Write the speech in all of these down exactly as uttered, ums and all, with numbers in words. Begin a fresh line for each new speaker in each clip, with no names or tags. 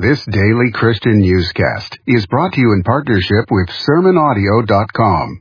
This daily Christian newscast is brought to you in partnership with sermon audio dot com.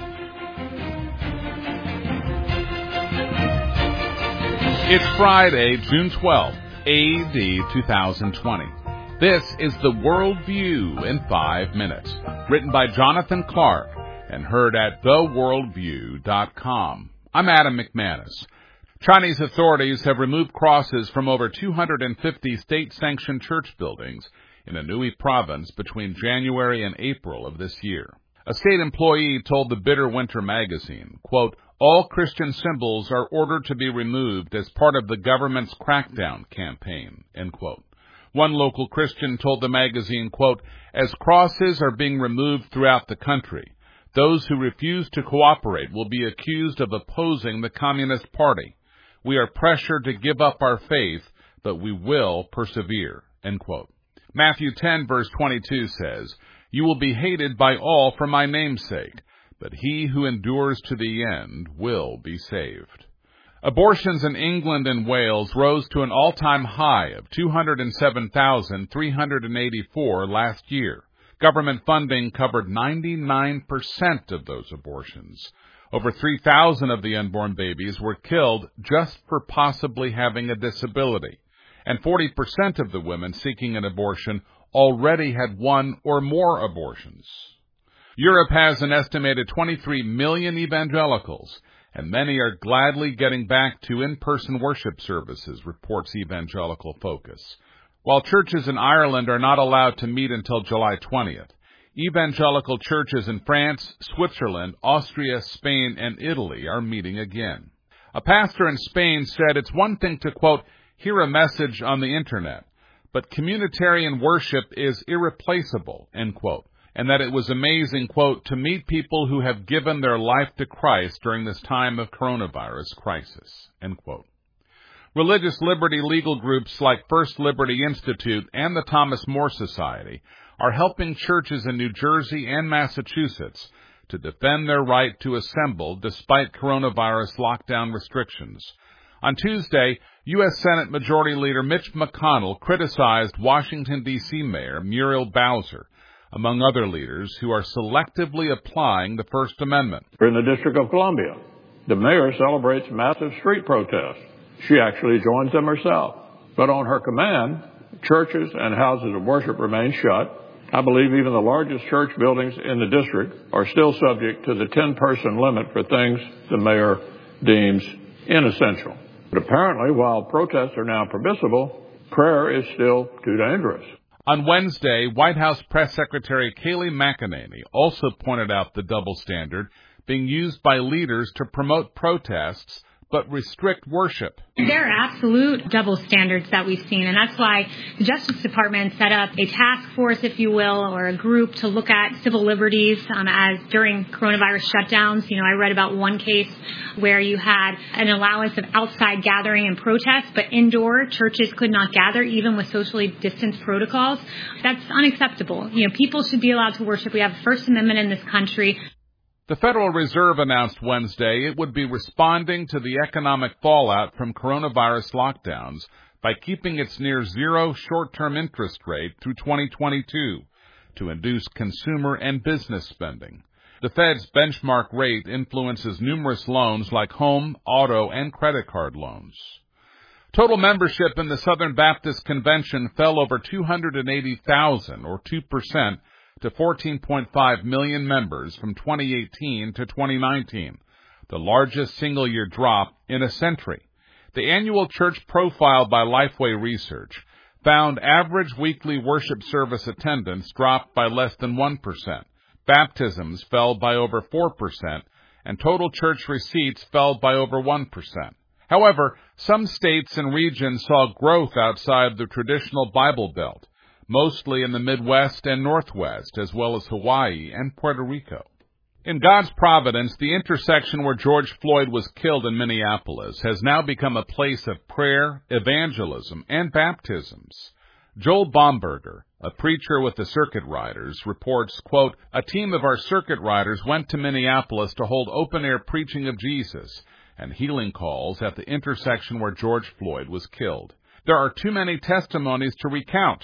It's Friday, June twelfth, A D two thousand twenty. This is The Worldview in five minutes, written by Jonathan Clark and heard at the worldview dot com. I'm Adam McManus. Chinese authorities have removed crosses from over two hundred fifty state-sanctioned church buildings in Anhui province between January and April of this year. A state employee told the Bitter Winter magazine, quote, all Christian symbols are ordered to be removed as part of the government's crackdown campaign, end quote. One local Christian told the magazine, quote, as crosses are being removed throughout the country, those who refuse to cooperate will be accused of opposing the Communist Party. We are pressured to give up our faith, but we will persevere, end quote. Matthew ten, verse twenty-two says, you will be hated by all for my name's sake, but he who endures to the end will be saved. Abortions in England and Wales rose to an all-time high of two hundred seven thousand three hundred eighty-four last year. Government funding covered ninety-nine percent of those abortions. Over three thousand of the unborn babies were killed just for possibly having a disability, and forty percent of the women seeking an abortion already had one or more abortions. Europe has an estimated twenty-three million evangelicals, and many are gladly getting back to in-person worship services, reports Evangelical Focus. While churches in Ireland are not allowed to meet until July twentieth, evangelical churches in France, Switzerland, Austria, Spain, and Italy are meeting again. A pastor in Spain said it's one thing to, quote, hear a message on the internet, but communitarian worship is irreplaceable, end quote, and that it was amazing, quote, to meet people who have given their life to Christ during this time of coronavirus crisis, end quote. Religious liberty legal groups like First Liberty Institute and the Thomas More Society are helping churches in New Jersey and Massachusetts to defend their right to assemble despite coronavirus lockdown restrictions. On Tuesday, U S Senate Majority Leader Mitch McConnell criticized Washington, D C Mayor Muriel Bowser, among other leaders who are selectively applying the First Amendment.
In the District of Columbia, the mayor celebrates massive street protests. She actually joins them herself. But on her command, churches and houses of worship remain shut. I believe even the largest church buildings in the district are still subject to the ten-person limit for things the mayor deems inessential. But apparently, while protests are now permissible, prayer is still too dangerous.
On Wednesday, White House Press Secretary Kayleigh McEnany also pointed out the double standard being used by leaders to promote protests but restrict worship.
There are absolute double standards that we've seen, and that's why the Justice Department set up a task force, if you will, or a group to look at civil liberties um, as during coronavirus shutdowns. You know, I read about one case where you had an allowance of outside gathering and protest, but indoor churches could not gather, even with socially distanced protocols. That's unacceptable. You know, people should be allowed to worship. We have a First Amendment in this country.
The Federal Reserve announced Wednesday it would be responding to the economic fallout from coronavirus lockdowns by keeping its near-zero short-term interest rate through twenty twenty-two to induce consumer and business spending. The Fed's benchmark rate influences numerous loans like home, auto, and credit card loans. Total membership in the Southern Baptist Convention fell over two hundred eighty thousand, or two percent, to fourteen point five million members from twenty eighteen to twenty nineteen, the largest single-year drop in a century. The annual church profile by Lifeway Research found average weekly worship service attendance dropped by less than one percent. Baptisms fell by over four percent, and total church receipts fell by over one percent. However, some states and regions saw growth outside the traditional Bible Belt, mostly in the Midwest and Northwest, as well as Hawaii and Puerto Rico. In God's providence, the intersection where George Floyd was killed in Minneapolis has now become a place of prayer, evangelism, and baptisms. Joel Bomberger, a preacher with the Circuit Riders, reports, quote, a team of our Circuit Riders went to Minneapolis to hold open-air preaching of Jesus and healing calls at the intersection where George Floyd was killed. There are too many testimonies to recount.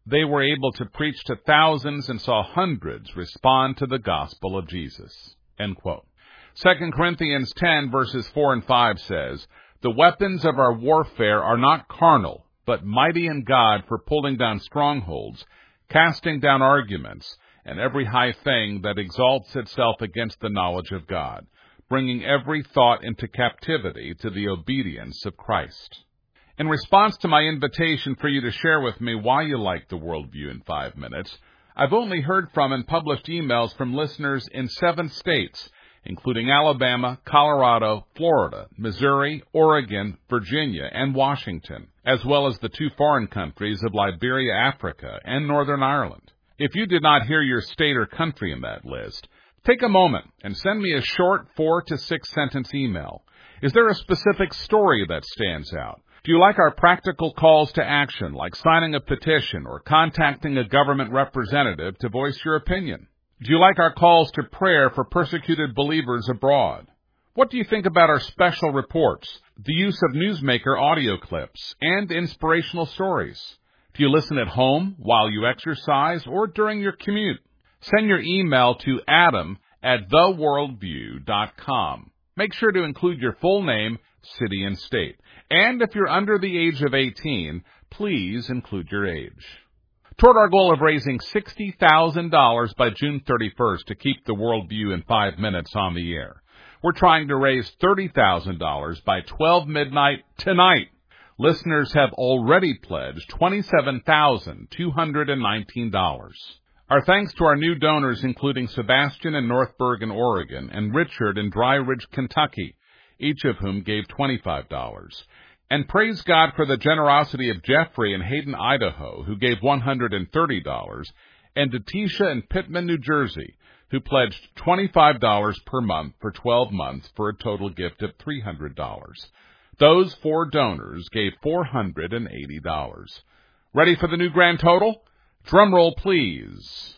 they were able to preach to thousands and saw hundreds respond to the gospel of Jesus." End quote. Second Corinthians ten, verses four and five says, "The weapons of our warfare are not carnal, but mighty in God for pulling down strongholds, casting down arguments, and every high thing that exalts itself against the knowledge of God, bringing every thought into captivity to the obedience of Christ." In response to my invitation for you to share with me why you like the Worldview in five minutes, I've only heard from and published emails from listeners in seven states, including Alabama, Colorado, Florida, Missouri, Oregon, Virginia, and Washington, as well as the two foreign countries of Liberia, Africa, and Northern Ireland. If you did not hear your state or country in that list, take a moment and send me a short four to six sentence email. Is there a specific story that stands out? Do you like our practical calls to action, like signing a petition or contacting a government representative to voice your opinion? Do you like our calls to prayer for persecuted believers abroad? What do you think about our special reports, the use of newsmaker audio clips, and inspirational stories? Do you listen at home, while you exercise, or during your commute? Send your email to adam at the worldview dot com. Make sure to include your full name, city, and state. And if you're under the age of eighteen, please include your age. Toward our goal of raising sixty thousand dollars by June thirty-first to keep the Worldview in five minutes on the air, we're trying to raise thirty thousand dollars by twelve midnight tonight. Listeners have already pledged twenty-seven thousand two hundred nineteen dollars. Our thanks to our new donors, including Sebastian in North Bergen, Oregon, and Richard in Dry Ridge, Kentucky, each of whom gave twenty-five dollars. And praise God for the generosity of Jeffrey in Hayden, Idaho, who gave one hundred thirty dollars, and Datisha in Pittman, New Jersey, who pledged twenty-five dollars per month for twelve months for a total gift of three hundred dollars. Those four donors gave four hundred eighty dollars. Ready for the new grand total? Drum roll, please.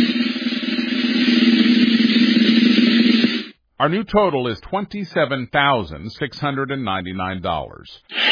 Our new total is twenty-seven thousand six hundred ninety-nine dollars.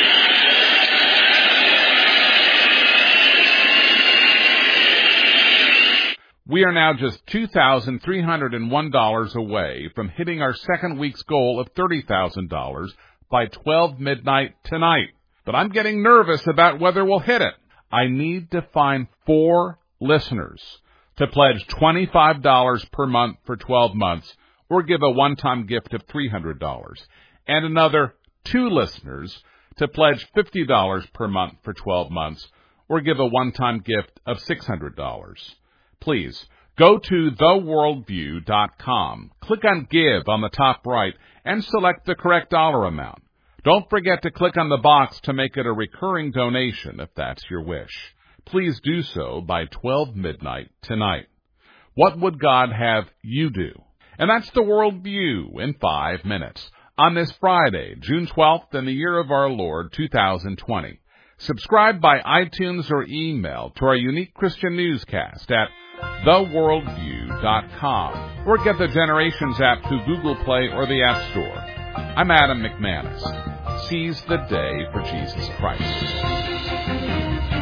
We are now just two thousand three hundred one dollars away from hitting our second week's goal of thirty thousand dollars by twelve midnight tonight. But I'm getting nervous about whether we'll hit it. I need to find four listeners to pledge twenty-five dollars per month for twelve months, or give a one-time gift of three hundred dollars, and another two listeners to pledge fifty dollars per month for twelve months, or give a one-time gift of six hundred dollars. Please, go to the worldview dot com, click on Give on the top right, and select the correct dollar amount. Don't forget to click on the box to make it a recurring donation if that's your wish. Please do so by twelve midnight tonight. What would God have you do? And that's the Worldview in five minutes on this Friday, June twelfth, in the year of our Lord, two thousand twenty. Subscribe by iTunes or email to our unique Christian newscast at the worldview dot com, or get the Generations app through Google Play or the App Store. I'm Adam McManus. Seize the day for Jesus Christ.